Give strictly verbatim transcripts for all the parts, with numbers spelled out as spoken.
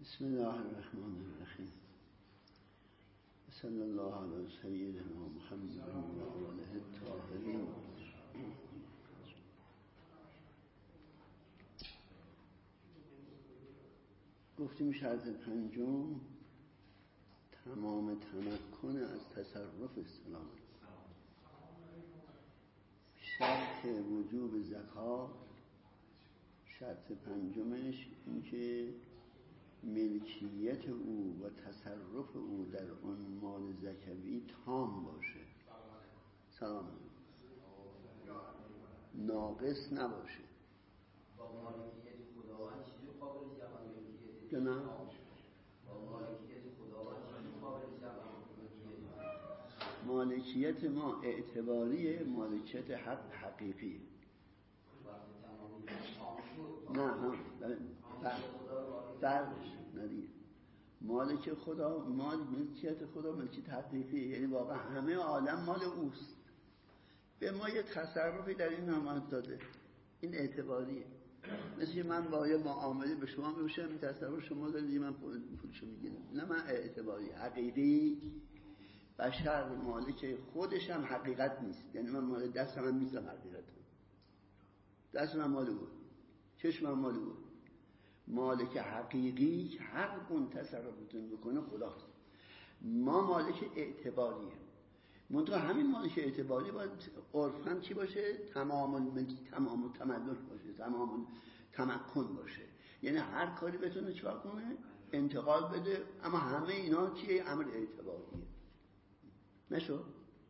بسم الله الرحمن الرحیم. صلی الله علی سیدنا محمد و آله الطاهرین. گفتیم شرط پنجم تمام تمکن از تصرف سلامت. شرط وجوب زکات، شرط پنجمش این که ملکیت او و تصرف او در آن مال زکوی تام باشه، سلام ناقص نباشه. با مالکیت خداوند چیزی قابل جمع ملکیت که نه؟ با مالکیت خداوند چیزی قابل جمع ملکیت مالکیت ما اعتباریه، مالکیت حق حقیقیه. نه هم فرقش ندید. مالک خدا، مال ملکیت خدا ملکیت حقیقیه، یعنی واقعا همه عالم مال اوست. به ما یه تصرفی در این نامت داده، این اعتباریه. مثل من با یه معامله به شما میگوشم این تصرف شما دارید من پولشو میگیرم. نه، من اعتباری حقیقی. بشر مالک خودش هم حقیقت نیست، یعنی من مال دست من نیستم، حقیقت دست من مال او، چشم من مال او. مالک حقیقی که هر گونه تصرفتون بکنه خداست. ما مالک اعتباریه. منطقه همین مالک اعتباری باید عرفاً چی باشه؟ تمام تمام تملک باشه، تمام تمکن باشه. یعنی هر کاری بتونه چیکار کنه؟ انتقال بده. اما همه اینا چیه؟ امر اعتباریه. نشو؟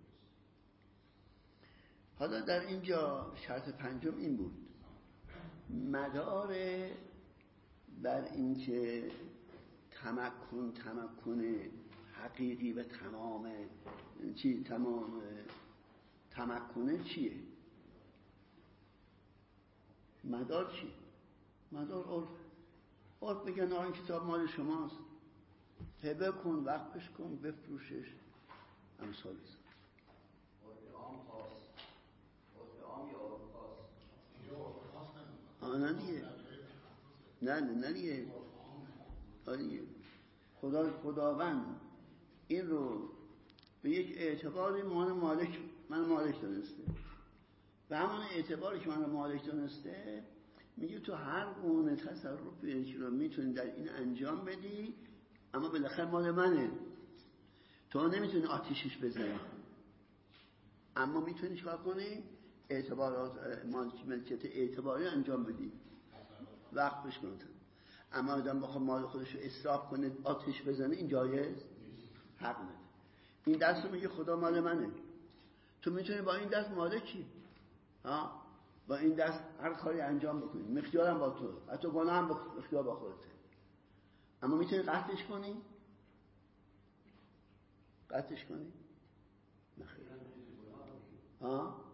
حالا در اینجا شرط پنجم این بود، مدار بر این که تمکن تمکن حقیقی و تمام چی تمام تمکنه چیه؟ مدار چی؟ مدار عرف. عرف بگن آن کتاب مال شماست، هبه کن، وقفش کن، بفروشش، امثال است. عرف عام خاص، عرف عام یا عرف خاص؟ آه نه دیگه، نه نه نه دیگه. خدا خداوند این رو به یک اعتباری من مالک من مالک دانسته، به همون اعتباری که من مالک دانسته میگه تو هر گونه تصرفی که رو میتونی در این انجام بدی، اما بالاخره مال منه. تو نمیتونی آتیشش بزنی، اما میتونی چیکار کنی؟ اعتبارات ملکیت اعتباری انجام بدی، وقفش کنی. اما آدم بخواد مال خودش رو اسراف کنه، آتش بزنه، این جایز حق نداره. این دست رو میگه خدا مال منه، تو میتونی با این دست مالکی، ها، با این دست هر کاری انجام بکنی، اختیارم با تو، حتی گناه هم با اختیار با خودته. اما میتونی قطعش کنی؟ قطعش کنی؟ نخیر. ها؟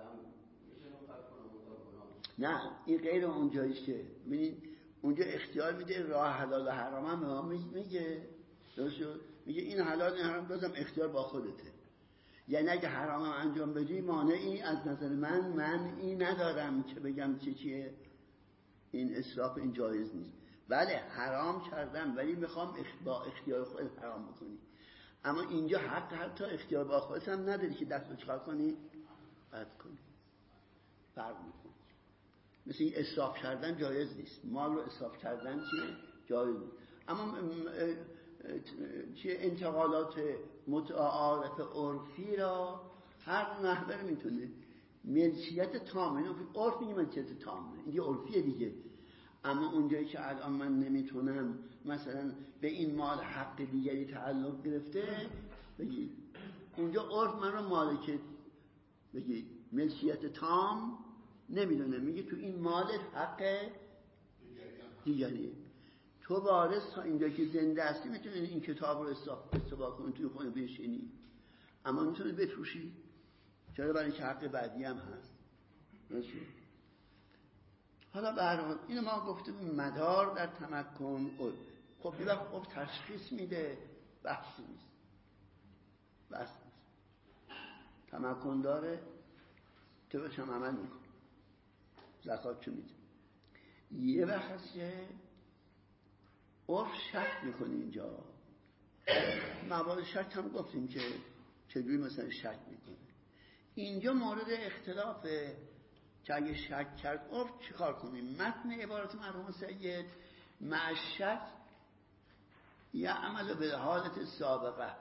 نه، این غیر اون جاییست که ببینید اونجا اختیار میده، راه حلال و حرام هم به ما میگه، درست شد؟ میگه این حلال این حرام بازم اختیار با خودته. یعنی اگه حرام هم انجام بدی مانعی از نظر من من این ندارم که بگم چه چیه، این اسراف، این جایز نیست. بله حرام کردم ولی میخوام با اختیار خود حرام بکنی. اما اینجا حق حتی اختیار با خودت هم نداری که دست رو چکار کنی؟ قطع کنی. فرق میکنی. مثل این اسراف کردن جایز نیست. مال رو اسراف کردن چیه؟ جایز نیست. اما چیه انتقالات متعارف عرفی را هر نحوه میتونه ملکیت تامه. عرف میگه ملکیت تامه، این عرفیه دیگه. اما اونجایی که الان من نمیتونم مثلا به این مال حق دیگری تعلق گرفته بگی، اونجا عرف من رو مالک بگی ملکیت تام نمیدونه، میگه تو این مالت حق دیگریه. تو وارث تا اینجا که زنده هستی میتونی این کتاب رو استفاده کنی، توی خونه بشینی، اما میتونی بفروشی. چرا؟ برای که حق بعدی هم هست. نشون. حالا به هر حال اینو ما گفتیم مدار در تمکن. خب یه وقت خب تشخیص میده، بحثی نیست، بحث نیست. تمکن داره طبقش هم عمل میکن، زکات چه میده. یه وقت هست که عرف شک میکنه اینجا. موارد شک هم گفتیم که چجوری مثلا شک میکنه. اینجا مورد اختلافه که اگه شک کرد عرف چیکار کنیم. متن عبارت مرحوم سید مع شک یعمل به حالت سابقه،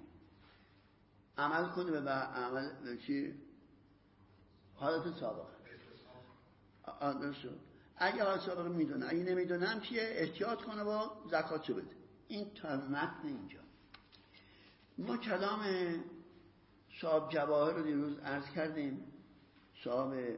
عمل کنه به عمل به چی؟ حالت سابقه. آن شد. اگه حالت سابقه میدونه، اگه نمیدونه هم چیه؟ احتیاط کنه با زکاتشو بده. این تا متن اینجا. ما کلام صاحب جواهر رو دیروز عرض کردیم. صاحب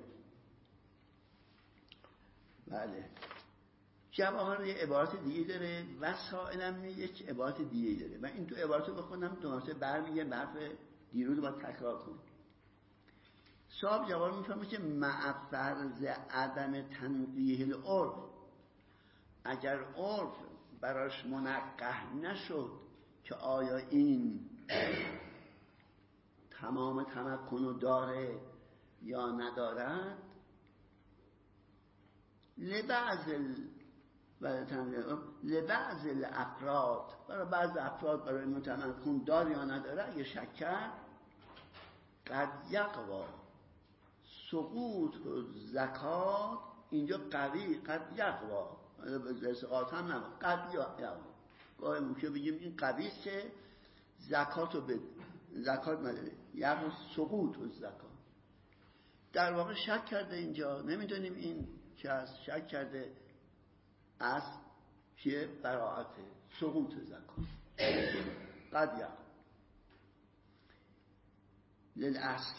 بله جواهر یه عبارت دیگه داره، وسائلم یک عبارت دیگه داره. من این دو عبارت رو بخونم دو مرتبه برمیگه به حرف دیروز باید تکرار کنیم. صاحب جواهر میفهمه که مع فرض عدم تنقیح العرف، اگر عرف براش منقح نشد که آیا این تمام تمکن رو داره یا ندارد، لبعض لبعض الافراد، برای بعض افراد برای متمکن دار یا نداره، اگه شک کرد قد یقوا سقوط زکات. اینجا قوی قد یقوا زکات هم نمید قد یقوا. گاهی ممکنه بگیم این قوی است که زکات رو بده، زکات نداره، یعنی سقوط زکات. در واقع شک کرده اینجا، نمیدونیم این چه است. شک کرده از چیه؟ براعته سقوط زکات قد یقوا للأصل.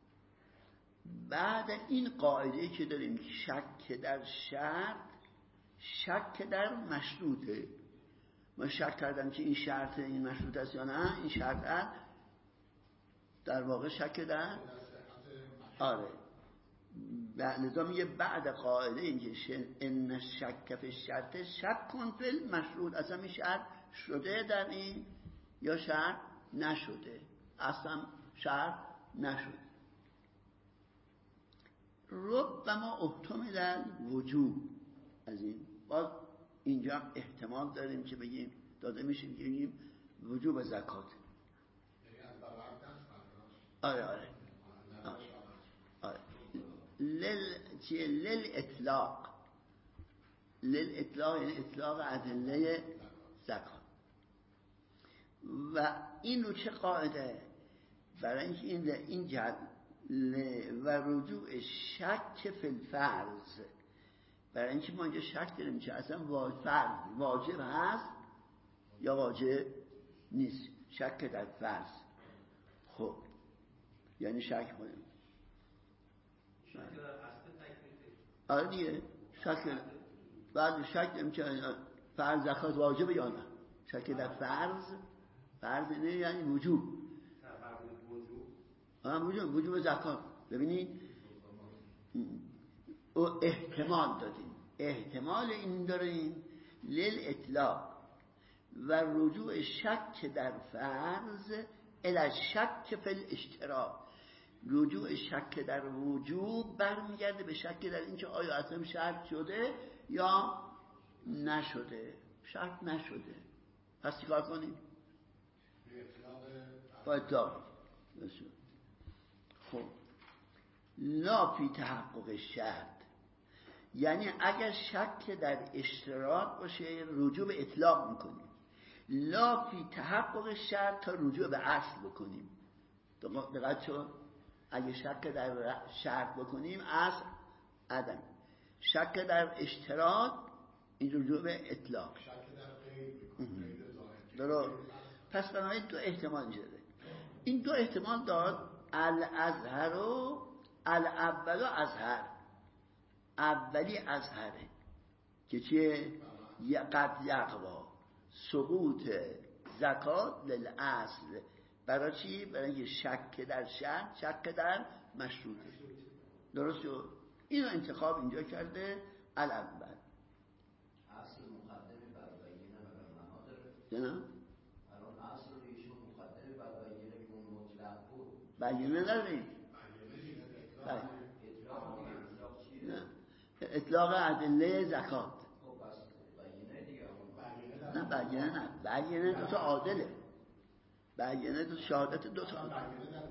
بعد این قاعده که داریم شک در شرط، شک در مشروطه. ما شک کردم که این شرط این مشروط است یا نه، این شرط است، در واقع شک در آره. لذا میگه بعد قاعده این که ان شک فی شرط شک کن فی المشروط. اصلا این شرط شده در این یا شرط نشده، اصلا شرط نشده. ربما احتمل وجوب. از این باز اینجا هم احتمال داریم که بگیم داده میشه بگیم وجوب زکات. آره آره آره لل چیه؟ لل اطلاق. لل اطلاق یعنی اطلاق ادله زکات. و این رو چه قاعده؟ برای اینکه این این جد و رجوع شک فی الفرض، برای اینکه ما اینجا شک داریم که اصلا فرض واجب هست یا واجب نیست. شک در فرض. خب یعنی شک کنیم آره دیگه شک. بعد شک داریم که فرض زکات واجب یا نه. شک در فرض، فرض نه یعنی وجوب. هم وجوب وجوب زکات. ببینید احتمال دادیم، احتمال این داریم لیل اطلاق و رجوع شک در فرض الی شک فی الاشتراک. رجوع شک در وجوب برمیگرده به شک در این که آیا اصلا شرط شده یا نشده. شرط نشده، پس چیکار کنیم؟ با اطلاق. خب لا فی تحقق شرط، یعنی اگر شک در اشتراک باشه رجوع به اطلاق میکنیم. لا فی تحقق شرط تا رجوع به اصل بکنیم. دقیق شد؟ اگه شک در شرط بکنیم اصل عدم، شک در اشتراک این رجوع به اطلاق. شک در غیر. پس بنابراین دو احتمال داره. این دو احتمال داد الازهر و الاول و ازهر. اولی ازهره که چیه؟ قد یقوا سقوط زکات للاصل. برای چی؟ برای اینکه شک در شرط، شک در مشروطه. درست شد؟ اینو انتخاب اینجا کرده الاول. اصل مقدمه بر بینه و بر معنا داره. نه؟ الان اصل رو ایشون مقدمه بر بینه که اون مطلق بود. بینه نداریم. اطلاق اطلاق چیه؟ اطلاق ادله زکات. خب بس بینه دیگه. نه نه بیانه نه بیانه دو تا عادله، بیانه دو شهادت دو تا عادله.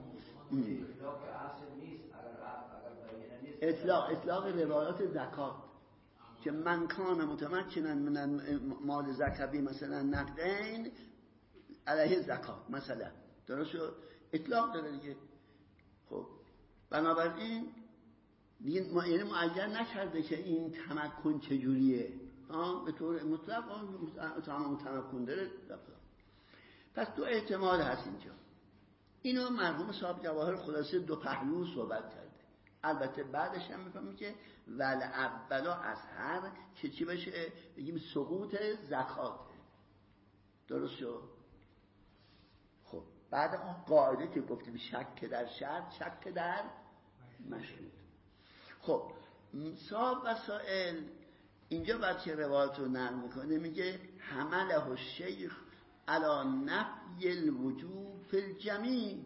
اطلاق اطلاق روایات زکات که من کان متمکنا من مال زکوی مثلا نقدین علیه زکات مثلا، درست شد؟ اطلاق داره دیگه. خب بنابراین دیگه یعنی معین نکرده که این تمکن چجوریه، به طور مطلق تمام تمکن داره. پس دو احتمال هست اینجا. اینو مرحوم صاحب جواهر خلاصه دو پهلو صحبت کرده. البته بعدش هم میفهمیم که ول اولا از هر که چی بشه، بگیم سقوط زکاته، درست شد؟ خب بعد اون قاعده که گفتیم شک در شرط شک در مشروط. خب صاحب وسائل اینجا بعد که روایت رو نقل میکنه میگه حمله الشیخ علی نفی الوجوب فی الجمیع.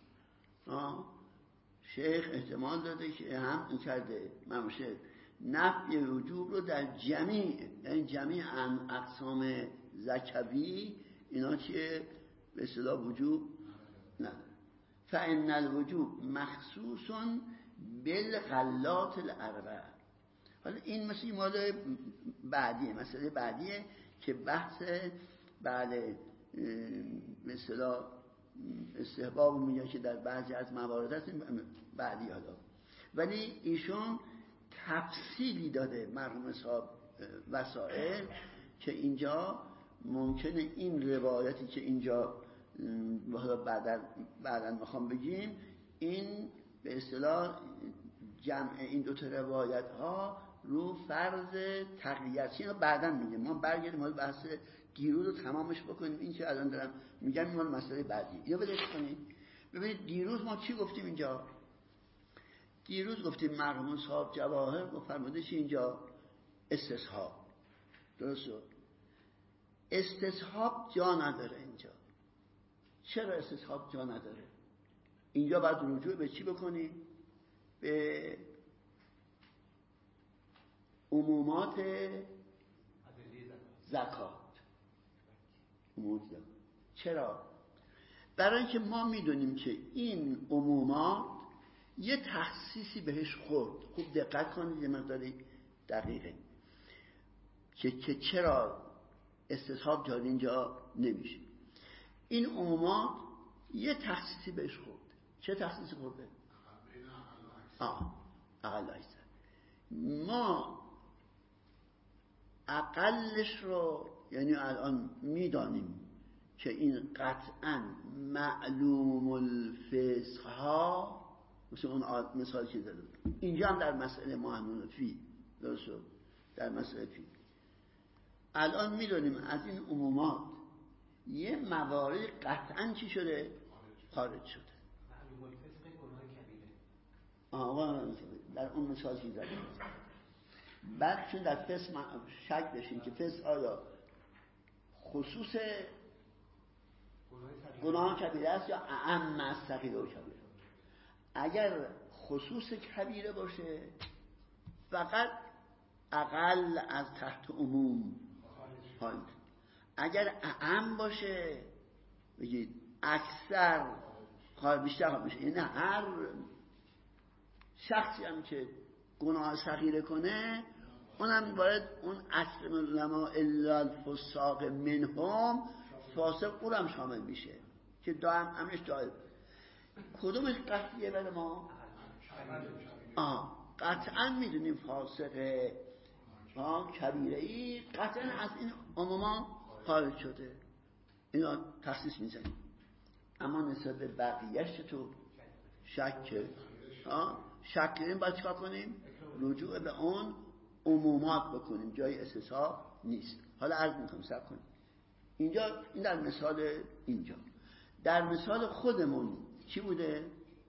شیخ احتمال داده که هم این کرده من شیخ نفی وجوب رو در جمیع، یعنی جمیع اقسام زکوی اینا چیه به اصطلاح وجوب نه. فإن الوجوب مخصوص بالغلات الاربع. حالا این مثل مال بعدیه، مسئله بعدیه که بحث بعد مثلا استحباب میگه که در بعضی از موارد هست بعدی حالا، ولی ایشون تفصیلی داده مرحوم صاحب وسائل که اینجا ممکنه این روایتی که اینجا بعدا بعدا میخوام بگیم این به اصطلاح جمع این دو تا روایت ها رو فرض تقویت اینو بعدا میگم. ما برگردیم حالا بحث دیروز رو تمامش بکنیم. این که الان دارم میگم این مسئله بعدی اینو بدش کنید. ببینید دیروز ما چی گفتیم اینجا؟ دیروز گفتیم مرحوم صاحب جواهر گفت فرمودش اینجا استصحاب، درست شد؟ استصحاب جا نداره اینجا. چرا استصحاب جا نداره؟ اینجا باید رجوع به چی بکنیم؟ به عمومات زکات. چرا؟ برای اینکه ما میدونیم که این عمومات یه تخصیصی بهش خورد. خوب دقت کنید یه مقداری دقیقه که, که چرا استصحاب جاری اینجا نمیشه. این عمومات یه تخصیصی بهش خورد. چه تخصیصی خورده؟ آه اقل ایسر. ما اقلش رو یعنی الان میدانیم که این قطعا معلوم الفسق ها، مثل اون مثال که دادم اینجا هم در مسئله معلوم فی، درست شد؟ در مسئله فی الان میدانیم از این عمومات یه موارد قطعا چی شده؟ خارج شده. معلوم الفسق گناه کبیره. آه در اون مثال که دادم بعد چون در فسق شک داشتیم که فسق آیا خصوص گناه کبیره است یا اعم از صغیره و کبیره. اگر خصوص کبیره باشه فقط اقل از تحت عموم خارج. اگر اعم باشه بگید اکثر خواهد بیشتر خواهد میشه. یعنی هر شخصی هم که گناه صغیره کنه اونم باید اون اصل علما الا الفساق منهم فاسق اونم شامل میشه که دائم همش دائم. کدومش قطعیه برای ما؟ آه قطعا میدونیم فاسق آه کبیره ای قطعا از این عموما خارج شده. اینا تخصیص میزنیم. اما نسبت به بقیهش تو شک آه شک کنیم باید چکار کنیم؟ رجوع به اون عمومات بکنیم. جای استصحاب نیست. حالا عرض میکنم صبر کنیم. اینجا این در مثال اینجا در مثال خودمون چی بوده؟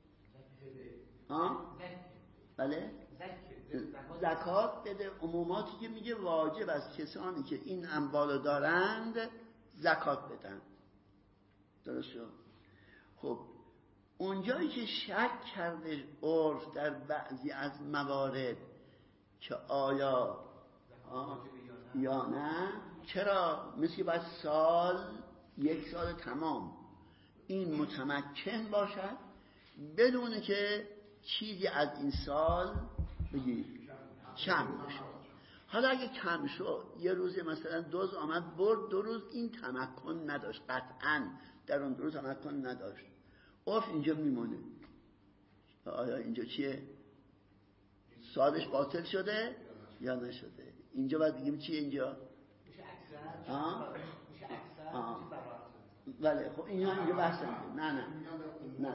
ها؟ بله؟ زکات بده. عموماتی که میگه واجب از کسانی که این اموال دارند زکات بدن، درست شد؟ خب اونجایی که شک کرده عرف در بعضی از موارد که آیا یا نه؟ چرا؟ مثل باید سال یک سال تمام این متمکن باشد بدون که چیزی از این سال بگی کم بشه. حالا اگه کم شد یه روزی مثلا دوز آمد برد دو روز این تمکن نداشت، قطعا در اون دو روز تمکن نداشت، عرف اینجا میمونه. آیا اینجا چیه؟ سالش باطل شده یا نشده؟ اینجا باید بگیم چیه اینجا؟ میشه اکثر آه؟ میشه اکثر آه. بله خب اینجا اینجا بحث نه نه نه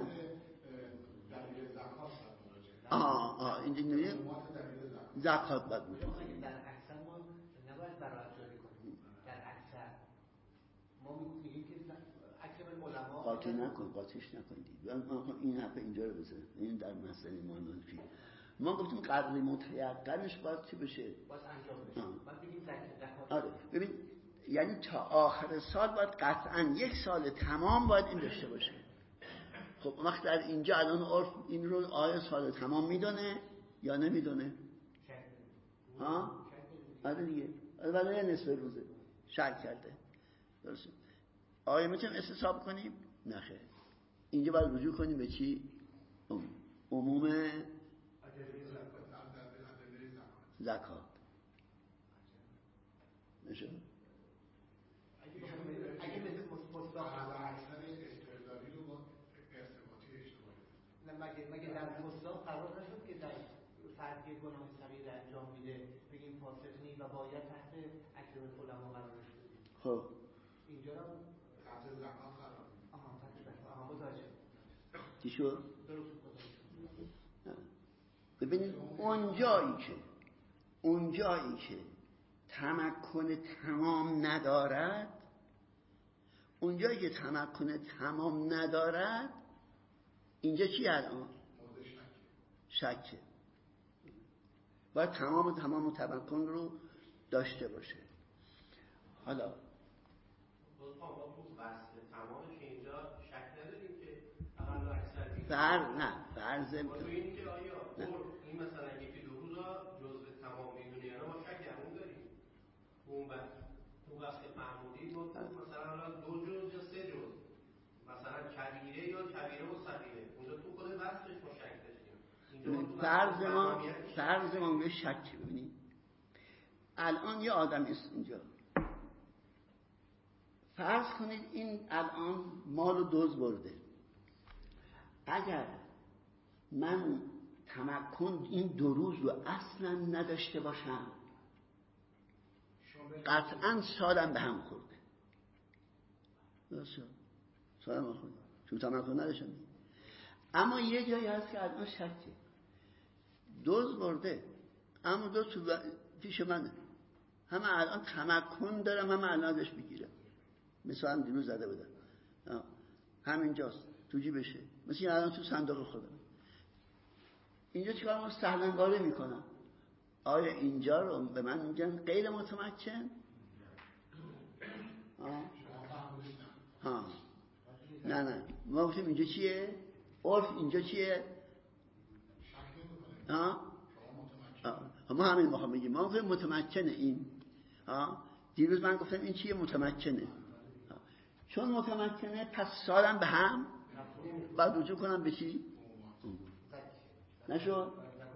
آه آه اینجا نمیگه زکات باید بود. در اکثر ما نباید براعت جاری کنیم. در اکثر ما میگیم که اکثر علما قاطی نکن، قاطیش نکنید. این حرف اینجا رو بزن. این در مسئله مانوفی ما گفتیم قدر متیقنش باید چی بشه؟ باید انجام بشه. باید بگیم زکات. آره ببین یعنی تا آخر سال باید قطعا یک سال تمام باید این داشته باشه. خب وقت در اینجا الان عرف این رو آیا سال تمام میدونه یا نمیدونه؟ ها؟ آره دیگه. آره برای نصف روزه شک کرده. درسته. آیا میتونیم استصحاب کنیم؟ نه خیر. اینجا باید رجوع کنیم به چی؟ عموم زکات. نشون اگه مثل مصداق اکثر استردادی رو با ارتباطی اشتباهی نه مگه مگه در مصداق قرار نشد که در فردی گناه صغیر انجام میده بگیم فاسق نیست و باید تحت اکثر علما قرارش بدیم. خب اینجا رو تحت زکات قرار میده. آها تحت زکات. آها متوجه. چی شد؟ درست ببینید اون جایی که اون جایی که تمکن تمام ندارد، اون جایی که تمکن تمام ندارد اینجا چی الان؟ شکه. باید تمام تمام تمکن رو داشته باشه. حالا تمامش اینجا شک نداریم که اقل و اکثر فرض نه فرض تو این که آیا این مثلا یکی دو روزا جزء تمام میدونه یا نه ما شک همون داریم. اون وقت اون وقت معمولی ما مثلا حالا دو جز یا سه جز مثلا کبیره یا کبیره و صغیره اونجا تو خود بحثش ما شک داشتیم. فرض ما فرض ما به شک ببینید الان یه آدم است اینجا، فرض کنید این الان مال و دزد برده. اگر من تمکن این دو روز رو اصلا نداشته باشم قطعا سالم به هم خورده. درسته؟ سالم به هم خورده چون تمکن نداشتم. اما یه جایی هست که الان شکه، دزد برده اما دزد تو پیش منه، همه الان تمکن دارم همه الان ازش بگیرم. مثلا دیروز زده بودم همینجاست تو جیبشه، مثل الان تو صندوق خودم. اینجا چیکار ما سهلنگاری میکنم؟ آیا اینجا رو به من میگن غیر متمکن؟ ها ها نه نه ما گفتیم اینجا چیه؟ عرف اینجا چیه؟ ها ما همین میخوام بگیم ما گفتیم متمکنه این. ها دیروز من گفتم این چیه؟ متمکنه. چون متمکنه پس سالم به هم بعد رجوع کنم به چی؟ نشد؟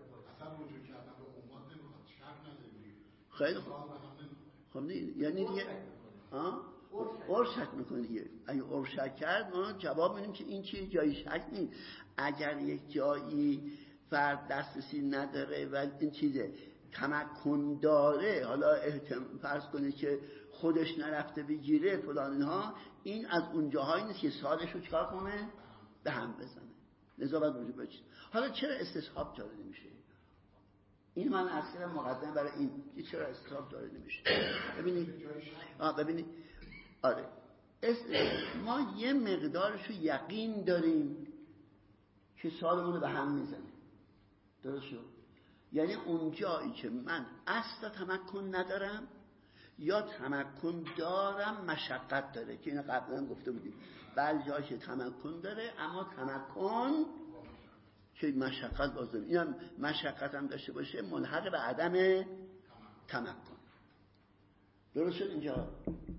خیلی خوب. خب نه یعنی دیگه اور شک میکنه دیگه. اگه اور شک کرد ما جواب میدیم که این چیه؟ جایی شک نیست. اگر یک جایی فرد دسترسی نداره و این چیزه تمکن داره، حالا احتمال فرض کنید که خودش نرفته بگیره فلان اینها، این از اون جاهایی نیست که سالش رو چکار کنه؟ به هم بزنه. لذا باید وجود بچید. حالا چرا استصحاب جاری نمیشه؟ این من اصلا مقدم برای این چرا استصحاب جاری نمیشه. ببینید آه ببینید آره ما یه مقدارشو یقین داریم که سالمون رو به هم میزنه. درست شد؟ یعنی اون جایی که من اصلا تمکن ندارم یا تمکن دارم مشقت داره، که اینو قبلا گفته بودیم بعضی جایی که تمکن داره اما تمکن که مشقت بازم، اینم مشقت هم داشته باشه ملحق به عدم تمکن. درست شد اینجا؟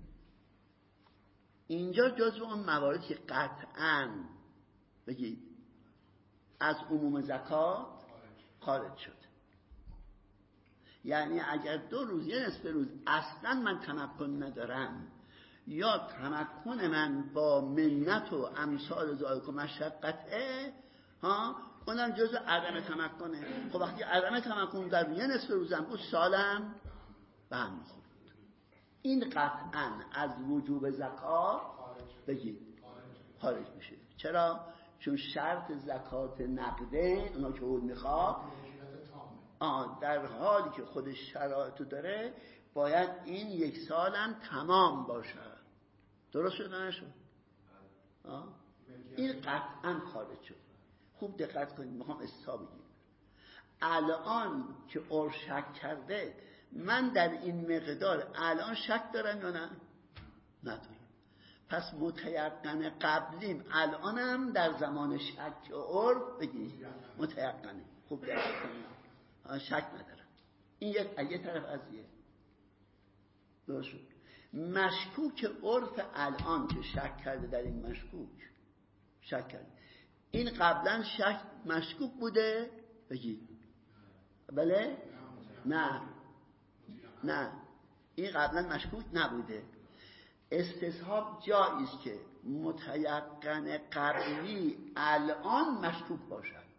اینجا جزو اون مواردی که قطعاً بگید از عموم زکات خارج شد. یعنی اگر دو روز یه نصف روز اصلا من تمکن ندارم یا تمکن من با منت و امثال ذالک و مشقته، ها اونم جزء عدم تمکنه. خب وقتی عدم تمکن در یه نصف روزم بود، سالم به هم می‌خورد. این قطعاً از وجوب زکات بگید خارج میشه. چرا؟ چون شرط زکات نقده اونا که اون میخواد آه در حالی که خودش شرایطو داره باید این یک سالم تمام باشه. درست شد نشد؟ آه این قطعا خارج شد. خوب دقت کنید، میخوام استا بگیم. الان که اور شک کرده، من در این مقدار الان شک دارم یا نه؟ ندارم. پس متیقن قبلیم الانم در زمان شک اور بگید متیقنه. خوب دقت کنید، شک ندارم. این یک یه طرف قضیه. درست شد. مشکوک عرف الان که شک کرده در این مشکوک شک کرده، این قبلا شک مشکوک بوده بگید بله؟ نه نه این قبلا مشکوک نبوده. استصحاب جاییست که متیقن قبلی الان مشکوک باشد.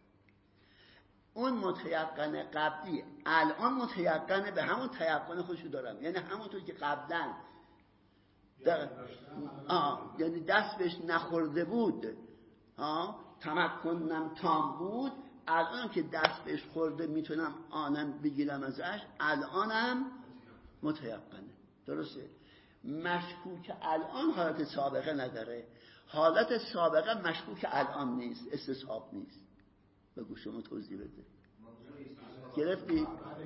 اون متیقن قبلی الان متیقن به همون تیقن خودشو دارم، یعنی همونطور که قبلا در... آه. یعنی دست بهش نخورده بود، آه. تمکنم تام بود، الان که دست بهش خورده میتونم آنم بگیرم ازش، الانم متیقنه. درسته؟ مشکوک الان حالت سابقه نداره. حالت سابقه مشکوک الان نیست، استصحاب نیست. بگو شما توضیح بده. گرفتی؟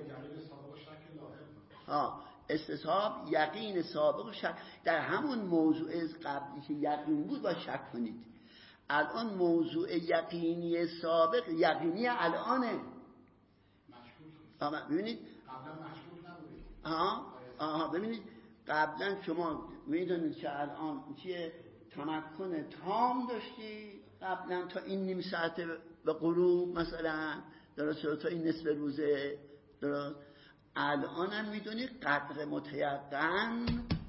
ها استصحاب یقین سابق و شک. در همون موضوع قبلی که یقین بود با شک کنید. الان موضوع یقینی سابق یقینی الانه. ببینید قبلا مشکوک نبوده. آها آها ببینید قبلا شما میدونید که الان چیه تمکن تام داشتی قبلا تا این نیم ساعت به غروب مثلا، درست؟ تا این نصف روزه، درست؟ الان هم میدونی قدر متیقن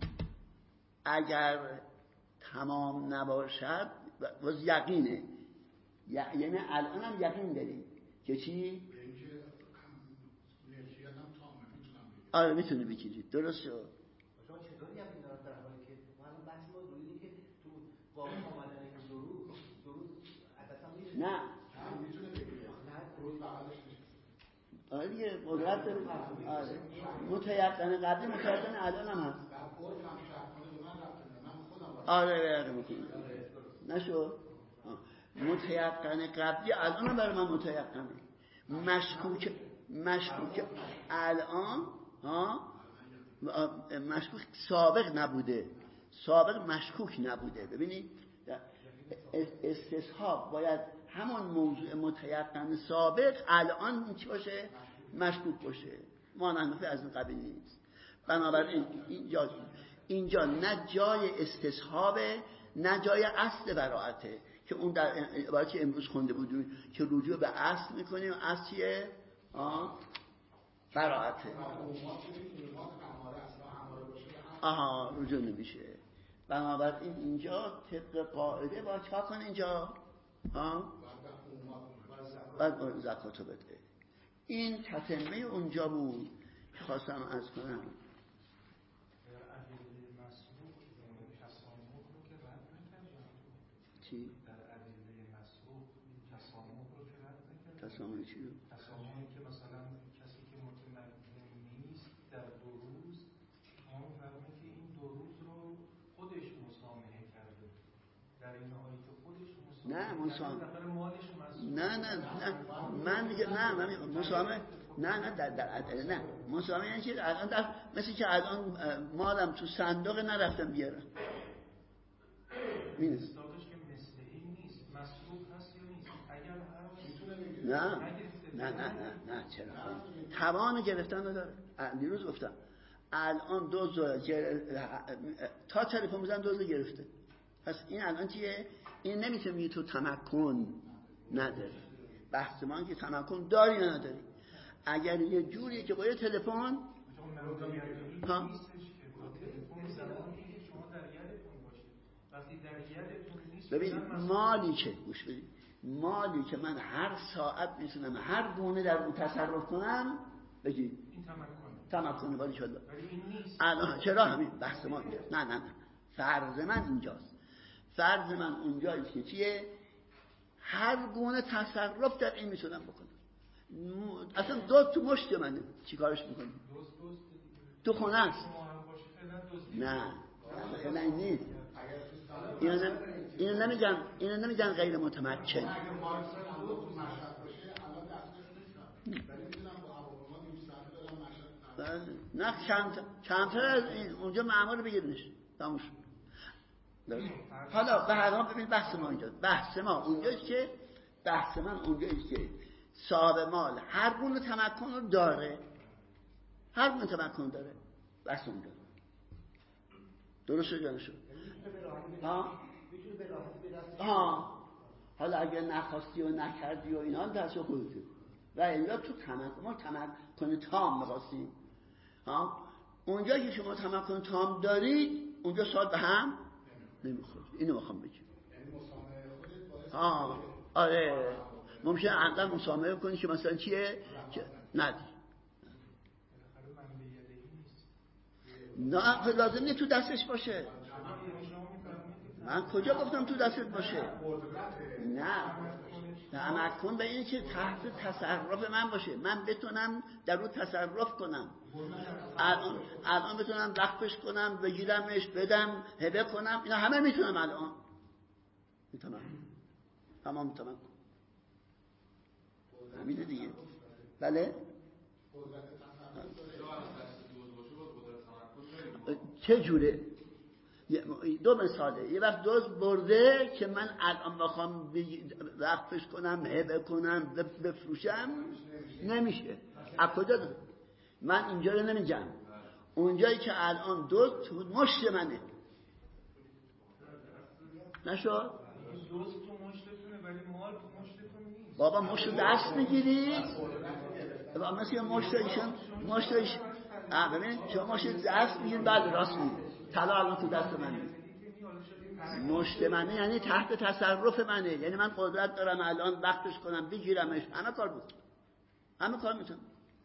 اگر تمام نباشد باز یقینه. یعنی الان هم یقین داریم که چی؟ آره میتونی بگیرید. درست شد؟ شما چطوری یقین دارید در حالی که ما الان بحث ما رویدی که تو واقع آمدن این ضرور ضرور اساسا میشه نه میتونه بگیره نه روز بغلش میشه. آره دیگه قدرت داره. آره متیقن قبلی متیقن الان هم هست. در قول هم شرط کنه به من رفتن من خودم آره آره میتونی نشو. متیقن قبلی الان هم برای من متیقنه. مشکوک مشکوک الان ها مشکوک سابق نبوده، سابق مشکوک نبوده. ببینید استصحاب باید همون موضوع متیقن سابق الان چی باشه؟ مشکوک باشه. مانند از این قبیل نیست. بنابراین اینجا اینجا نه جای استصحابه نه جای اصل براعته که اون در عبارتی امروز خونده بودیم که رجوع به اصل میکنیم. اصل چیه؟ آه براعته. آها رجوع نمیشه. بنابراین اینجا طبق قاعده باید چه کن اینجا؟ ها؟ باید زکاتو بده. این تتمه اونجا بود که خواستم عرض کنم. چی؟ در ادله مسبوق تسامح رو که رد نکرد. تسامح چی رو؟ تسامحی که مثلا کسی که مطمئن نیست در دو روز اون فرمه که این دو روز رو خودش مسامحه کرده، در این حالی که خودش مسامحه نه مسامحه نفر مالش مسئول. نه نه نه من دیگه نه من مسامحه نه نه در در ادله نه مسامحه یعنی که الان در مثل که الان مالم تو صندوق نرفتم بیارم. می‌بینید نه نه نه نه نه چرا توان گرفتن نداره. دیروز گفتم الان دوز تا تلفن بزن دوز گرفته. پس این الان چیه؟ این نمیتونه میگه تو تمکن نداری. بحث ما که تمکن داری یا نداری. اگر یه جوریه که با یه تلفن ها ببین مالی که گوش بدید مالی که من هر ساعت میتونم هر گونه در اون تصرف کنم بگید این تمکن تمکن بالی شد. ولی این نیست. الان چرا همین بحث ما اینجاست. نه نه نه فرض من اینجاست. فرض من اونجایی که چیه؟ هر گونه تصرف در این میتونم بکنم. اصلا دو تو مشت منه چیکارش میکنی؟ تو خونه است. نه نه این نیست. اینو نم... اینو نمیگن اینو نمیگن غیر متمکن. نه کمتر کمتر از این اونجا معمول بگیرنش تموش. حالا به هر حال ببین بحث ما اینجا بحث ما اونجاست که بحث من اونجاست که صاحب مال هر گونه تمکن رو داره هر گونه تمکن داره بحث اونجا درست شد یا نشد؟ ها؟ ها حالا اگر نخواستی و نکردی و اینا دست خودته و الا تو تمکن ما تمکن تام می‌خواستیم. ها اونجا که شما تمکن تام دارید اونجا سال به هم نمیخورد. اینو میخوام بگم. ها آره ممکنه عقلا مسامحه کنی که مثلا چیه که ندی نه لازم نیست تو دستش باشه. من کجا گفتم تو دستت باشه؟ نه تمکن به این که تحت تصرف من باشه من بتونم در رو تصرف کنم. الان الان بتونم وقفش کنم بگیرمش بدم هبه کنم اینا همه میتونم الان میتونم تمام میتونم همینه دیگه. بله چه جوره؟ دو مثاله. یه وقت دوز برده که من الان بخوام وقفش کنم هبه کنم بفروشم نمیشه. از کجا داد؟ من اینجا رو نمیگم. اونجایی که الان دوز تو مشت منه نشد؟ دوز تو مشتتونه ولی مال تو مشتتون نیست. بابا مشت دست میگیری مثل مشت ایشون مشت ایشون ببین شما مشت دست میگیرید بعد راست میگیرید طلا الان تو دست منه مشت منه یعنی تحت تصرف منه یعنی من قدرت دارم الان وقتش کنم بگیرمش همه کار بود همه کار میتونم.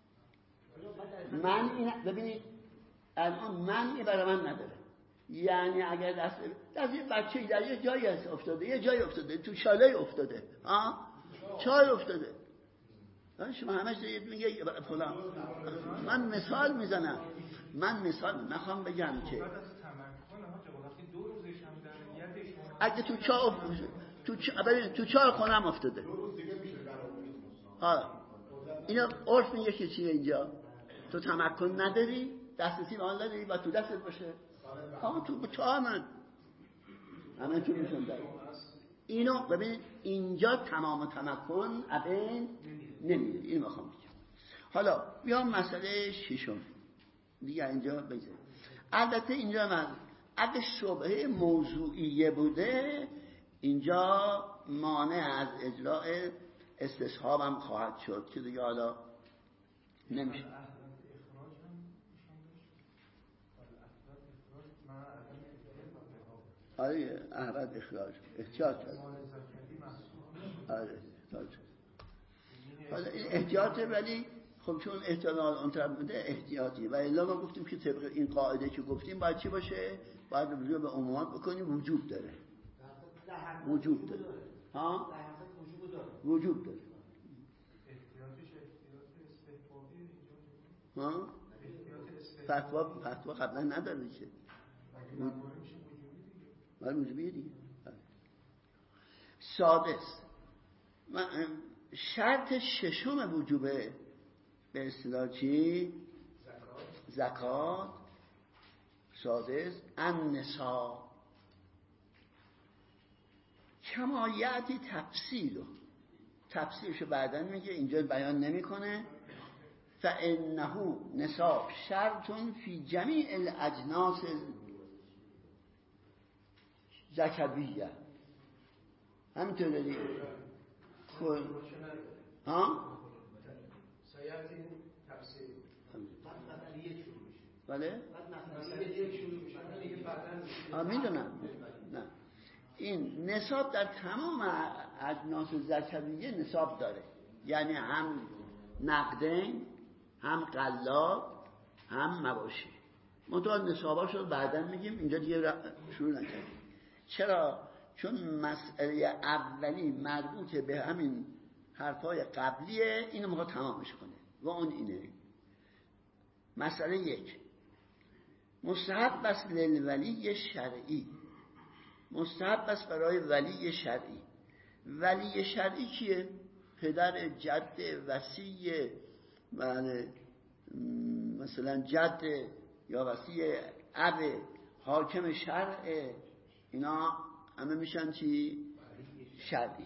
من این ببینید الان من برای من نداره. یعنی اگر دست دست این بچه در یه جایی هست افتاده یه جایی افتاده تو شاله افتاده ها چای افتاده شما همش میگه فلان. من مثال میزنم من مثال میخوام بگم که اگه تو چای افتاده تو چای تو چای خونم افتاده ها اینا عرف میگه که چیه اینجا تو تمکن نداری دسترسی به آن نداری و تو دستت باشه ها تو چای من همه تو میشون داری اینو ببینید اینجا تمام تمکن ابین نمیده. اینو میخوام بگم. حالا بیام مسئله ششم دیگه اینجا بگذاریم. البته اینجا من اگه شبهه موضوعیه بوده اینجا مانع از اجراء استصحابم خواهد شد که دیگه حالا نمیشه. آره احراد اخراج احتیاط کرد. آره احتیاط حالا این احتیاطه ولی خب چون احتمال اونطرف بوده احتیاطی و الا ما گفتیم که طبق این قاعده که گفتیم باید چی باشه؟ باید رجوع به عمومات بکنیم وجوب داره وجوب داره ها؟ وجوب داره احتیاطش احتیاط استحبابی ها؟ فتوا فتوا قبلا نداره که ولی وجوبیه دیگه. سادس شرط ششم وجوبه به اصطلاح چی؟ زکات. سادس النساء کما یأتی تفصیلو تفصیلشو بعدن میگه اینجا بیان نمیکنه فانه نصاب شرط فی جمیع الاجناس زکویه. همینطور داریم خود ها سیاتی تفسیر مسئله یک شروع میشه. بله مسئله یک شروع میشه. دیگه بعداً میدونم نه این نصاب در تمام اجناس زکویه نصاب داره، یعنی هم نقدین هم قلات هم مواشی. منتها نصاباش رو بعداً میگیم، اینجا دیگه شروع نکردیم. چرا؟ چون مسئله اولی مربوط به همین حرفای قبلیه، اینو میخواد تمامش کنه و اون اینه. مسئله یک، مستحب است للولی شرعی، مستحب است برای ولی شرعی. ولی شرعی کیه؟ پدر، جد، وصی، بله مثلا جد یا وصی اب، حاکم شرع، اینا همه میشن چی؟ شرعی.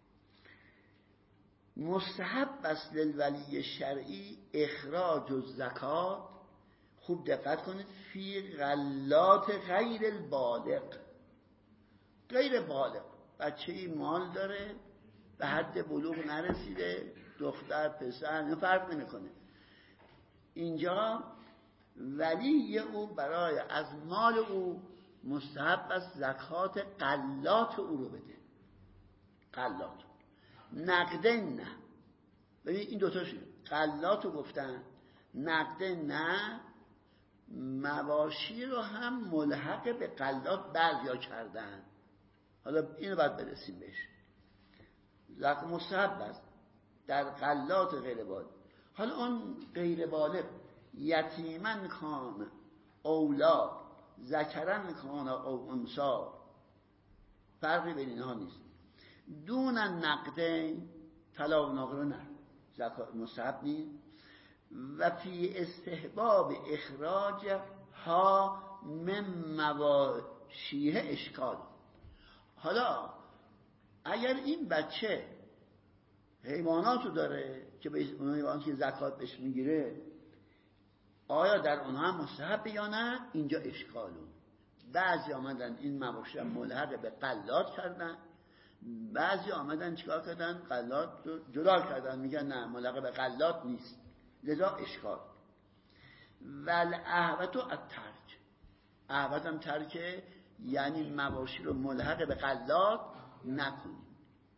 مستحب است للولی شرعی اخراج الزکات، خوب دقت کنید، فی غلات غیر البالغ. غیر بالغ، بچه‌ای مال داره به حد بلوغ نرسیده، دختر پسر فرق نمیکنه، اینجا ولی او برای از مال او مستحب است زکات غلات او رو بده. غلات نقدن نه. ببین این دوتاش غلات رو گفتن، نقدن نه. مواشی رو هم ملحق به غلات بعضیا کردن، حالا اینو باید برسیم بهش. زکات مستحب است در غلات غیر بالغ. حالا اون غیر بالغ یتیمن کان اولاد ذکرن کان او انثی، فرقی بین اینها نیست. دون نقدین طلا و نقره نه، زکات مستحب نیست. و فی استحباب اخراج ها من مواشیه اشکال. حالا اگر این بچه حیواناتو داره که به اون حیوانات که زکات بهش میگیره، آیا در اونها هم مستحب یا نه؟ اینجا اشکالو. بعضی آمدن این مواشی ملحق به غلات کردن، بعضی آمدن چیکار کردن؟ غلات جدا کردن، میگن نه ملحق به غلات نیست، لذا اشکال. والاهوتو الترک، اهوت هم ترکه، یعنی مواشی رو ملحق به غلات نکنیم.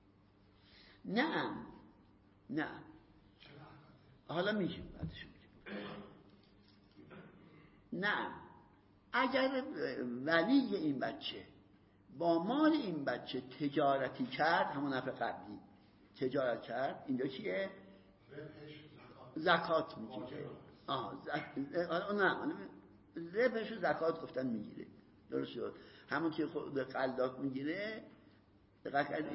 نه نه حالا میگیم بعدش میگیم. نه اگر ولی این بچه با مال این بچه تجارتی کرد، همون نفع قبلی تجارت کرد، اینجا چیه؟ زکات میگیره. آه زک... نه ربحش زکات گفتن میگیره، درست شد. همون که به غلات میگیره دقت کردید؟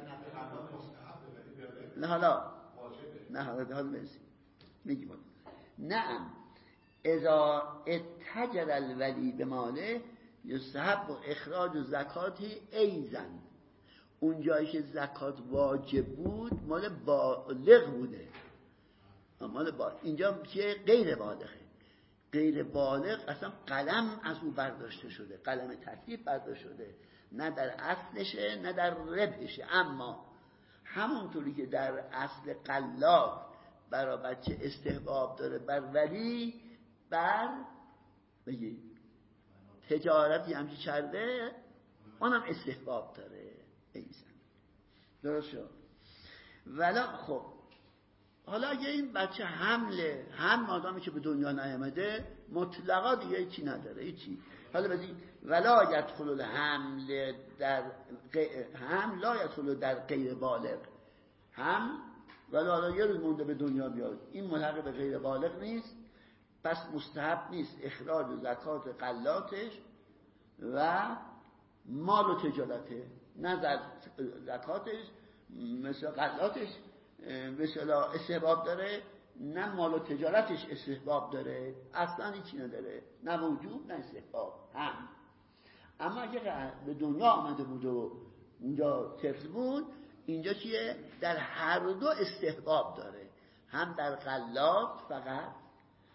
نه حالا نه حالا حالا برسیم میگیم. نعم اذا اتجر الولی به ماله یستحب و اخراج زکاتی ایزن. اون جایی که زکات واجب بود مال بالغ بوده، مال بالغ. اینجا که غیر بالغه، غیر بالغ اصلا قلم از او برداشته شده، قلم تکلیف برداشته شده، نه در اصلشه نه در ربحشه. اما همونطوری که در اصل قلات برای بچه استحباب داره، بر ولی بر بگی تجارتی همچی کرده اونم استحباب داره. ایزن درست شد. ولی خب حالا اگه این بچه حمله، هم آدمی که به دنیا نیامده مطلقا دیگه چی نداره، هیچی. حالا بزید ولا یدخل الحمل در هم لا یدخل در غیر بالغ، هم ولا حالا یه روز مونده به دنیا بیاد، این ملحق به غیر بالغ نیست، پس مستحب نیست اخراج زکات غلاتش و مال و تجارته، نه زکاتش مثل غلاتش مثل استحباب داره، نه مال و تجارتش استحباب داره، اصلا هیچی نداره، نه وجوب نه استحباب هم. اما اگه به دنیا آمده بود و اینجا طفل بود، اینجا چیه؟ در هر دو استحباب داره، هم در غلات فقط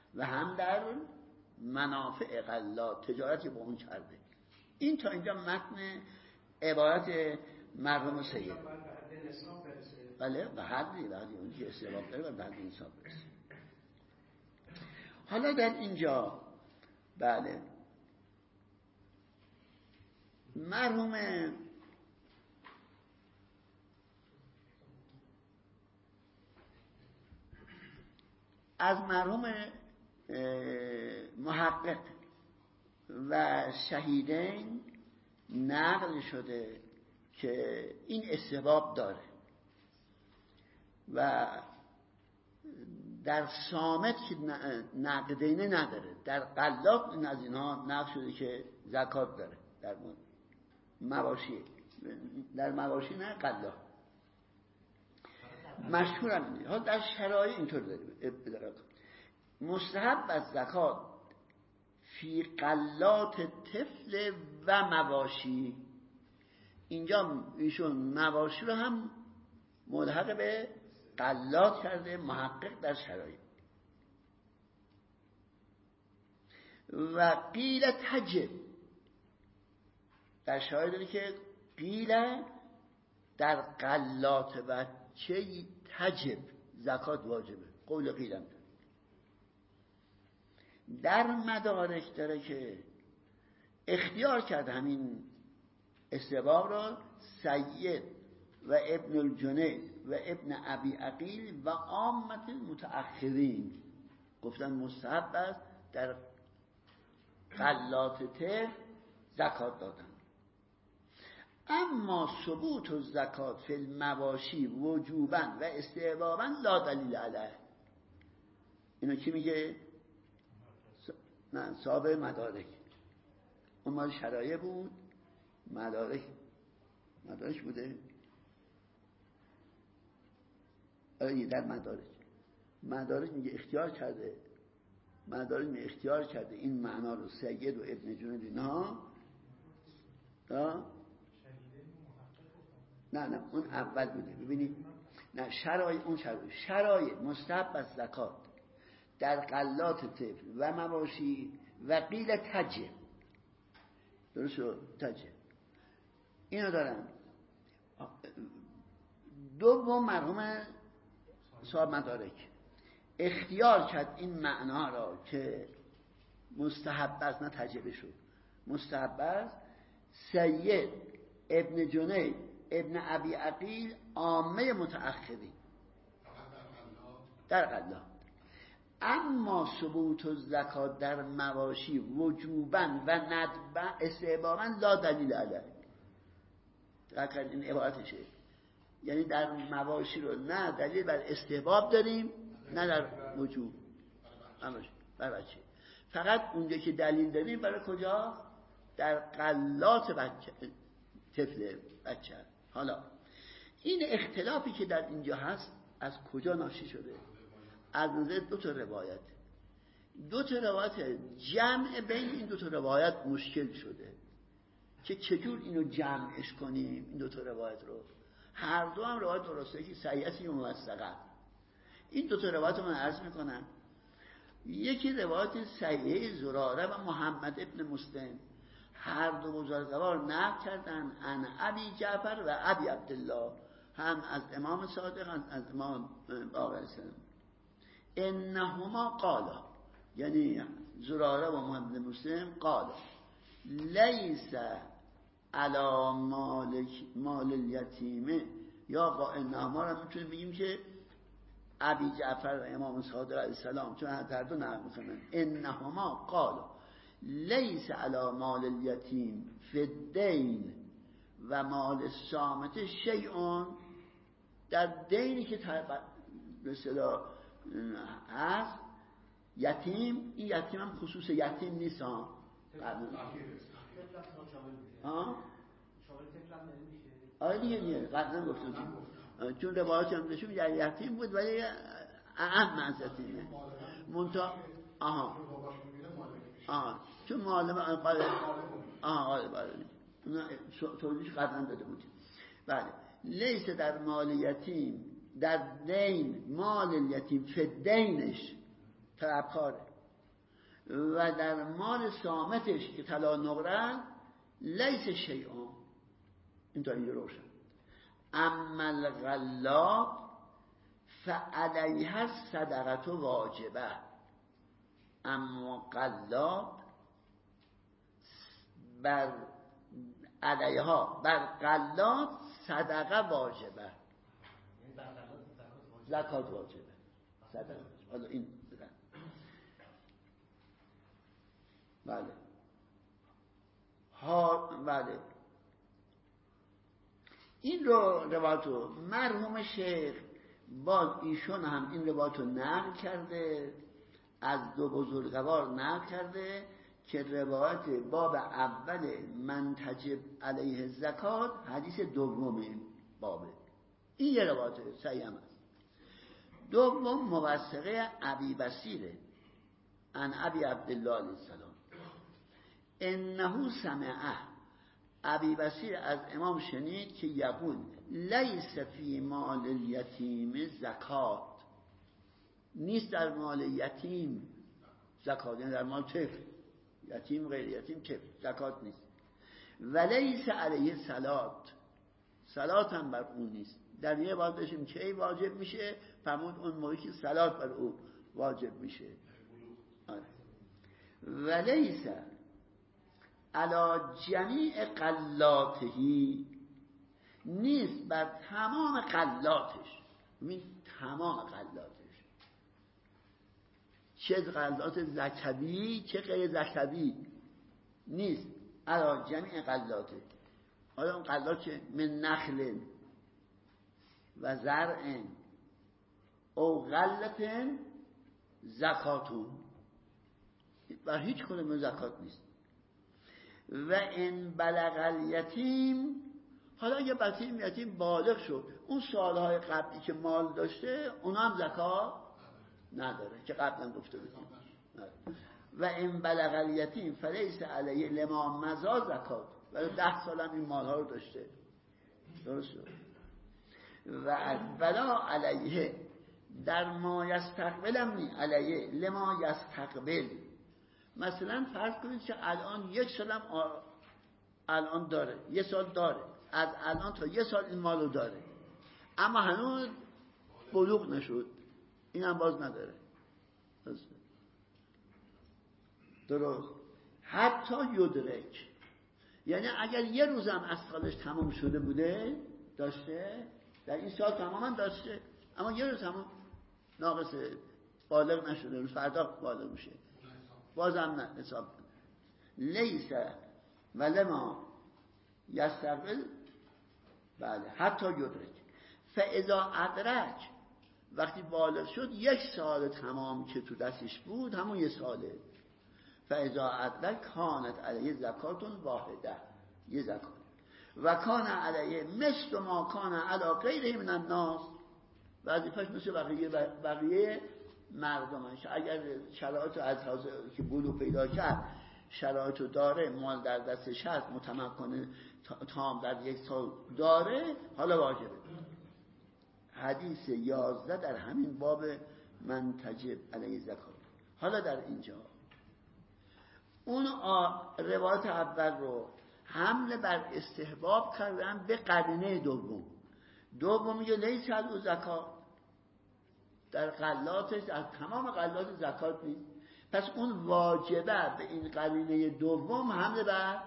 و هم در منافع غلات تجارتی با اون کرده. این تا اینجا متن عبارت مرحوم سید. بله به حدی بعدی اون که استحباب داره و بعد انصاف برسه. حالا در اینجا بله مرحوم از مرحوم محقق و شهیدین نقل شده که این استحباب داره و در صامت که نقدینه نداره، در قلاب از اینها نقل شده که زکات داره در مواشی، در مواشی نه قلاب مشهور هم اینه. حالا در شرایع اینطور داره مستحب از زکات فی قلات طفل و مواشی. اینجا ایشون مواشی رو هم ملحق به قلات کرده محقق در شرایع. و قیل تجب در شرایع داره که قیل در قلات بچه تجب زکات واجبه، قول قیلم داره. در مدارک داره که اختیار کرد همین استحباب را سید و ابن الجنید و ابن ابی عقیل و عامت المتأخرین گفتن مستحب است در غلات طفل زکات دادن. اما ثبوت الزکات فی المواشی وجوبا و استحبابا لا دلیل علیه. اینو کی میگه؟ نه صاحب مدارک. اون مال شرایع بود، مدارک مدارک بوده. آره در مدارک مدارک میگه اختیار کرده، مدارک میگه اختیار کرده این معنا رو سید و ابن جنید اینها. نه نه اون اول بوده. ببینید نه شرایع اون شرایع شرایع مستحب از زکات در غلات طفل و مواشی و قیل تجب. درست شد؟ تجب اینو دارن. دوم مرحوم صاحب مدارک اختیار کرد این معنا را که مستحب است، نه تجب شد، مستحب است سید ابن جنید ابن ابی عقیل عامه متأخرین در غلات. اما ثبوت الزکات در مواشی وجوبا و ندبا استحبابا لا دلیل علیه. دقیقاً این عبارتشه، یعنی در مواشی رو نه دلیل بر استحباب داریم نه در وجوب بر بچه. فقط اونجا که دلیل داریم برای کجا؟ در غلات بچه طفل بچه. حالا این اختلافی که در اینجا هست از کجا ناشی شده؟ از نظر دو تا روایت. دو تا روایت جمع بین این دو تا روایت مشکل شده که چجور اینو جمعش کنیم این دو تا روایت رو. هر دو هم روایت درسته که صحیحی و موثقه. این دو تا روایت من عرض میکنم. یکی روایت صحیح زراره و محمد ابن مسلم، هر دو بزرگوار نقل کردن عن ابی جعفر و ابی عبدالله، هم از امام صادق هم از امام باقر السلام. انهما قالا، یعنی زراره و محمد مسلم قالا لیس علی مال مال الیتیمه، یا با انهما را میتونیم بگیم که ابی جعفر و امام صادق علیه السلام، چون هر دو نقل میکنن. انهما قالا لیس علی مال الیتیم فی الدین و مال الصامت شیء، در دینی که به اصطلاح هست یتیم، این یتیم هم خصوص یتیم نیست ها. ها؟ آره دیگه دیگه قطعا گفتم چون روایات هم داشتیم یتیم بود ولی اهم از یتیمه منطقه. آها آها چون معلم قال آها قال توضیحش قطعا داده بودیم. بله لیس در مال یتیم، در دین مال یتیم، فی دینش طلبکاره، و در مال صامتش که طلا نقره لیس شیئا. این تا اینجا روشن. اما الغلات فعلیها صدقت واجبه. اما غلات بر علیها بر غلات صدقه واجبه، زکات واجبه، صدقه. حالا این بزن. بله ها بله این رو روایتو مرحوم شیخ باز ایشون هم این روایتو نقل کرده، از دو بزرگوار نقل کرده که روایت باب اول من تجب علیه زکات حدیث دوم این بابه. این یه روایت صحیح هم است. دوم موثقه ابی بصیره عن ابی عبدالله علیه السلام انه سمعه. ابی بصیر از امام شنید که یقول لیس فی مال الیتیم زکات. نیست در مال یتیم زکات، یعنی در مال طفل، یتیم غیر یتیم طفل زکات نیست. ولیس علیه صلات، صلات هم بر اون نیست. در یه بار داشتیم کی واجب میشه، فرمود اون موقعی که صلات بر او واجب میشه. ولیس علی جمیع قلاتهی، نیست بر تمام قلاتش. ببین تمام قلاتش، چه قلات زکوی چه غیر زکوی نیست. علی جمیع قلاته. حالا اون قلات چه؟ من نخل و زرع او غلت زکاتون، بر هیچ کدوم زکات نیست. و این بلغ الیتیم، حالا اگه بچه یتیم بالغ شد، اون سالهای قبلی که مال داشته اونا هم زکات نداره که قبلا گفته بودیم. و این بلغ الیتیم فلیس علیه لما مضی زکات، ولی ده سال هم این مالها رو داشته، درست شد. و ولا علیه در ما یستقبل هم نی علیه لما یستقبل. مثلا فرض کنید که الان یک سال هم الان داره، یه سال داره، از الان تا یه سال این مالو داره، اما هنوز بلوغ نشد، این هم باز نداره. درست. حتی یدرک، یعنی اگر یه روزم از سالش تمام شده بوده داشته، در این سال تماما داشته، اما یه روز تمام ناقصه، بالغ نشده، روز فردا بالغ میشه، بازم نه حساب. لیس ولما یستقبل، بله حتی یدرک. فاذا ادرک، وقتی بالغ شد یک سال تمام که تو دستش بود، همون یه ساله. فاذا ادرک کانت علیه زکاتون واحده، یه زکات. و کان علیه مثل ما کان علی غیره من الناس، وظیفه‌اش مثل بقیه بقیه مردمش. اگر شرایط از حاضر که بلوغ پیدا کرد، شرایطو داره، مال در دستش هست، متمکن تام در یک سال داره، حالا واجبه. حدیث یازده در همین باب من تجب علیه زکات. حالا در اینجا اون روایت اول رو حمله بر استحباب کردن به قرینه دوم. دوم میگه لیس علی زکات، در غلاتش از تمام غلات زکات نیست، پس اون واجبه به این قرینه دوم حمله بر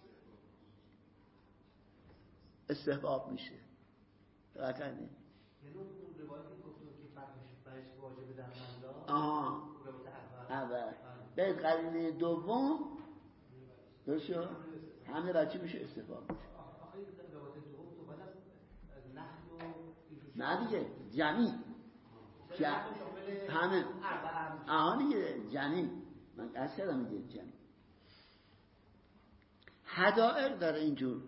استحباب میشه. دقیقا نه؟ یعنی اون روایتی گفتم که برش واجبه در مندار، آها اول به قرینه دوم درست شد، حمله بر چی میشه؟ استحباب میشه. آخه روایت دوم تو بعد از نحل و نه دیگه جمعی همه آها دیگه جمعی، من قصد کردم دیگه جمعی. حدائق داره اینجور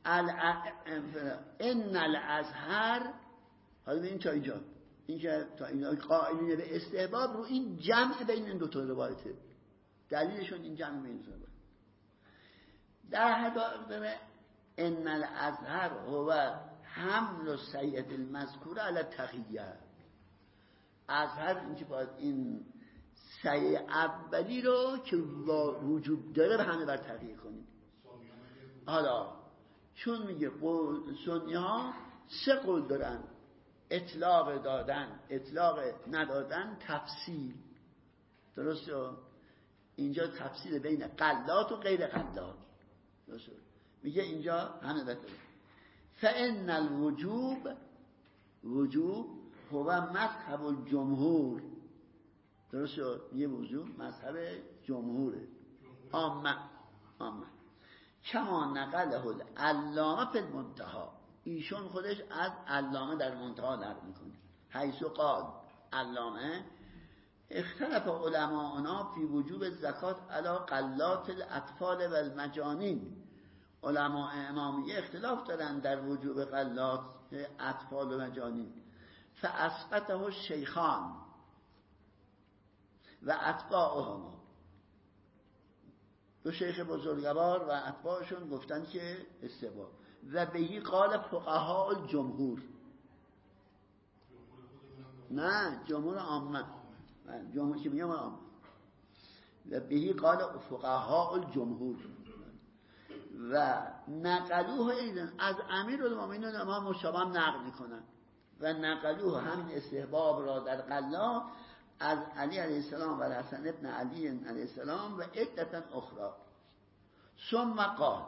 ان الازهر. حالا ببین تا اینجا، این که تا اینا قائلین به استحباب رو این جمع بین این دو تا روایته، دلیلشون این جمع بین این روایت. در حدائق داره ان الازهر هو حمل سید المذکور علی تقیه. ازهر این که باید این سعی اولی رو که وجود داره به همه بر تغییر کنیم. حالا چون میگه سنی ها سه قول دارن: اطلاق دادن، اطلاق ندادن، تفصیل. درسته؟ اینجا تفصیل بین غلات و غیر غلات. درسته؟ میگه اینجا همه بطره. فإن الوجوب وجوب هو مذهب الجمهور. درسته؟ یه وجوب مذهب جمهوره، عامه عامه. کما نقله العلامه فی المنتهی، ایشون خودش از علامه در منتهی نقل میکنه. حیث قال علامه اختلف علماءنا فی وجوب زکات علی غلات الاطفال و المجانین. علماء امامیه اختلاف دارن در وجوب غلات اطفال و مجانین. فاسقطه الشیخان و اتباعهما، دو شیخ بزرگوار و اتباعشون گفتن که استحباب. و بهی قال فقهاء الجمهور، نه جمهور عامه، جمهور که میگم عامه. و بهی قال فقهاء الجمهور و نقلوه ایضا از امیرالمومنین امام مشابه نقل میکنن و نقلوه همین استحباب را در غلات از علی علیه السلام و حسن ابن علی علیه السلام و عدتا اخرى. ثم قال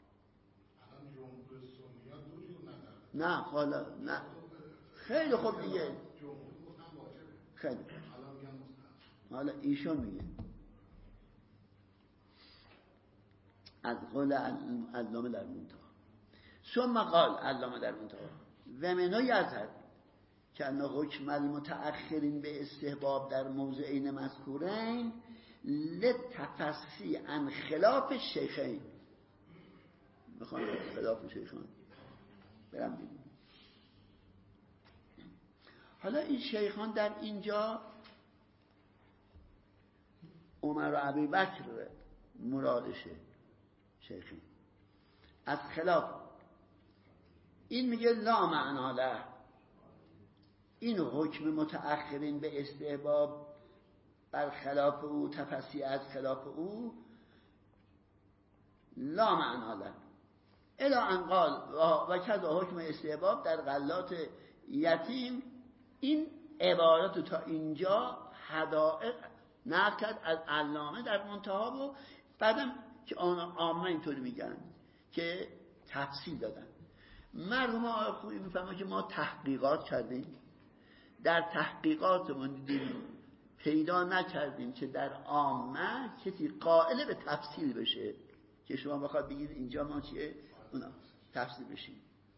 نه حالا نه خیلی خوب دیگه، خیلی حالا ایشون میگه از قول علامه در منتهی. ثم قال علامه در منتهی و منو یظهر که ان حکم المتأخرین به استحباب در موضعین مذکورین لتفصی عن خلاف الشیخین. میخوام خلاف شیخان برم ببینم. حالا این شیخان در اینجا عمر و ابوبکر مرادشه. شیخی از خلاف این میگه لا معنا له، این حکم متأخرین به استحباب بر خلاف او، تفصیل از خلاف او، لا معنا له الا ان قال و کذا حکم استحباب در غلات یتیم. این عبارت تا اینجا حدائق نقل کرد از علامه در منتهی و بعدم که آن عامه اینطوری میگن که تفصیل دادن. مرحوم آقای خویی میفهمه که ما تحقیقات کردیم، در تحقیقاتمون دیدیم پیدا نکردیم که در عامه کسی قائل به تفصیل بشه که شما بخواد بگید اینجا ما چیه اونا تفصیل بشیم.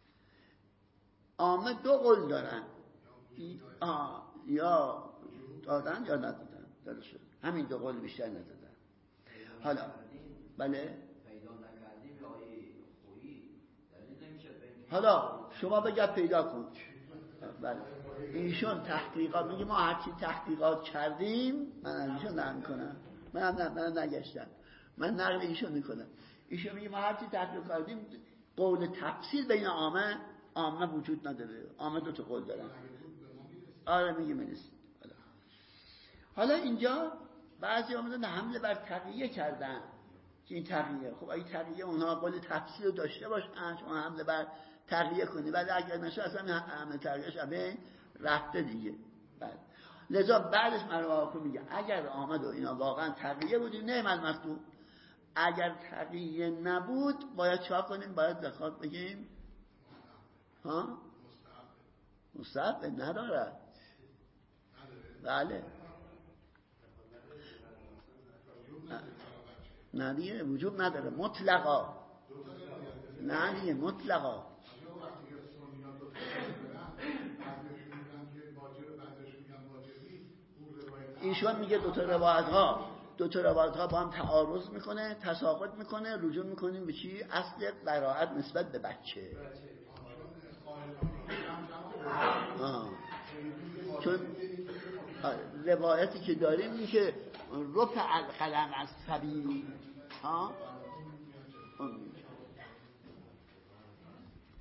عامه دو قول دارن، آه یا دادن یا ندادن. درسته، همین دو قول بیشتر ندادن. حالا بله حالا شما بگید پیدا کن. بله ایشون تحقیقات میگه ما هرچی تحقیقات کردیم، من از ایشون نقل میکنم، من نه من نگشتم، من نقل ایشون میکنم. ایشون میگه ما هرچی تحقیق کردیم قول تفصیل بین عامه عامه وجود نداره، عامه دو تا قول دارن. آره میگه منست. حالا حالا اینجا بعضی آمدن حمله بر تقیه کردن که این تقیه، خب اگه تقیه اونها قول تفصیل رو داشته باشن شما حمله بر تقیه کنی، ولی اگر نشه اصلا حمله تقیهش همه رفته دیگه. بعد لذا بعدش مرحوم میگه اگر آمد و اینا واقعا تقیه بودی نعم المطلوب، اگر تقیه نبود باید چا کنیم؟ باید زکات بگیم. ها مستحب نداره. بله نه دیگه وجوب نداره مطلقا، نه دیگه مطلقا. ایشون میگه دو تا روایت ها دو تا روایت ها با هم تعارض میکنه، تساقط میکنه، رجوع میکنیم به چی؟ اصل براءت نسبت به بچه. آه. چون روایتی که داریم این که رفع القلم از صبی ها